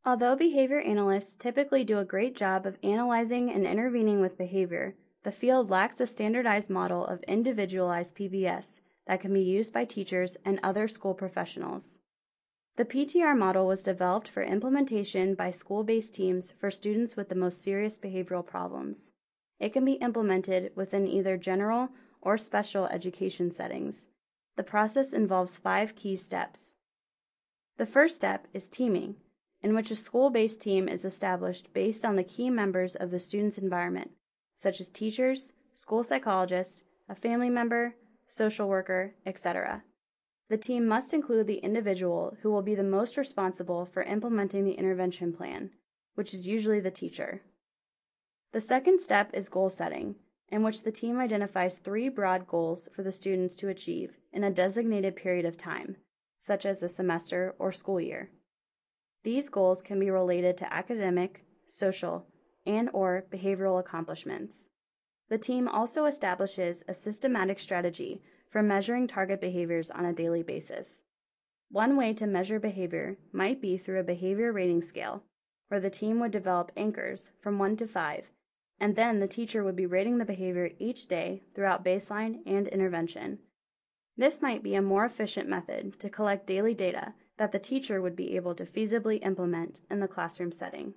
Although behavior analysts typically do a great job of analyzing and intervening with behavior, the field lacks a standardized model of individualized PBS that can be used by teachers and other school professionals. The PTR model was developed for implementation by school-based teams for students with the most serious behavioral problems. It can be implemented within either general or special education settings. The process involves 5 key steps. The first step is teaming, in which a school-based team is established based on the key members of the student's environment, such as teachers, school psychologists, a family member, social worker, etc. The team must include the individual who will be the most responsible for implementing the intervention plan, which is usually the teacher. The second step is goal setting, in which the team identifies 3 broad goals for the students to achieve in a designated period of time, such as a semester or school year. These goals can be related to academic, social, and/or behavioral accomplishments. The team also establishes a systematic strategy for measuring target behaviors on a daily basis. One way to measure behavior might be through a behavior rating scale, where the team would develop anchors from 1 to 5, and then the teacher would be rating the behavior each day throughout baseline and intervention. This might be a more efficient method to collect daily data that the teacher would be able to feasibly implement in the classroom setting.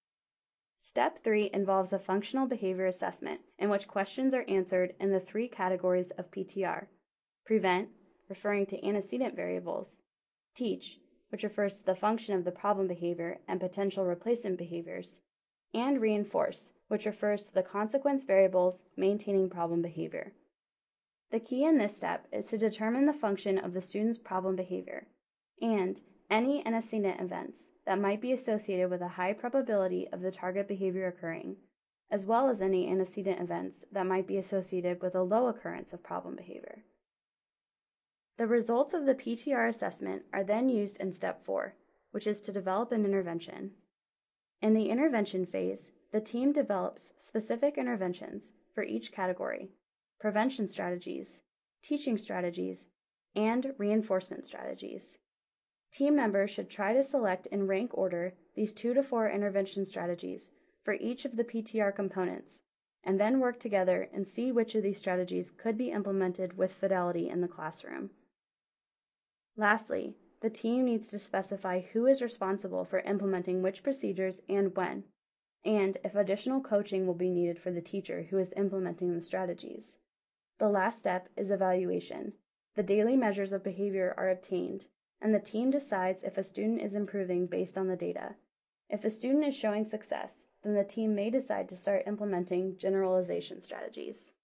Step 3 involves a functional behavior assessment in which questions are answered in the 3 categories of PTR: prevent, referring to antecedent variables; teach, which refers to the function of the problem behavior and potential replacement behaviors; and reinforce, which refers to the consequence variables maintaining problem behavior. The key in this step is to determine the function of the student's problem behavior and any antecedent events that might be associated with a high probability of the target behavior occurring, as well as any antecedent events that might be associated with a low occurrence of problem behavior. The results of the PTR assessment are then used in Step 4, which is to develop an intervention. In the intervention phase, the team develops specific interventions for each category: prevention strategies, teaching strategies, and reinforcement strategies. Team members should try to select in rank order these 2 to 4 intervention strategies for each of the PTR components, and then work together and see which of these strategies could be implemented with fidelity in the classroom. Lastly, the team needs to specify who is responsible for implementing which procedures and when, and if additional coaching will be needed for the teacher who is implementing the strategies. The last step is evaluation. The daily measures of behavior are obtained, and the team decides if a student is improving based on the data. If the student is showing success, then the team may decide to start implementing generalization strategies.